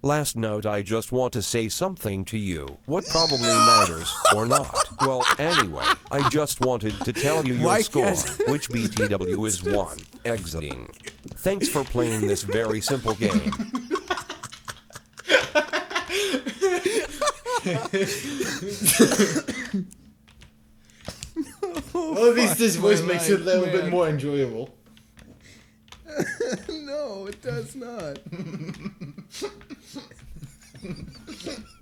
Last note, I just want to say something to you. What probably matters, or not. Well, anyway, I just wanted to tell you your Mike score, has- which BTW is 1. Exiting. Thanks for playing this very simple game. Well, at least this voice makes it a little bit man. more enjoyable. No, it does not.